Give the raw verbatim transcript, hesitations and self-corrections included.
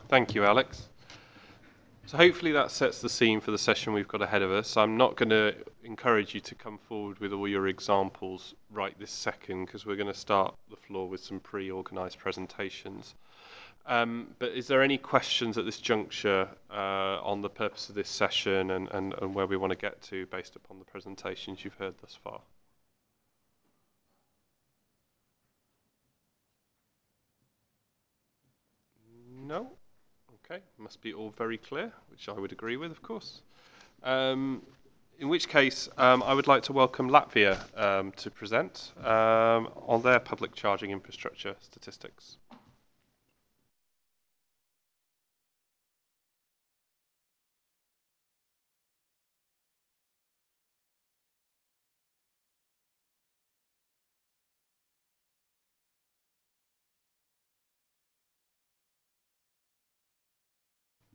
Thank you, Alex. So hopefully that sets the scene for the session we've got ahead of us. I'm not going to encourage you to come forward with all your examples right this second because we're going to start the floor with some pre-organised presentations. Um, but is there any questions at this juncture uh, on the purpose of this session and, and, and where we want to get to based upon the presentations you've heard thus far? No? Okay, must be all very clear, which I would agree with, of course. Um, in which case, um, I would like to welcome Latvia um, to present um, on their public charging infrastructure statistics.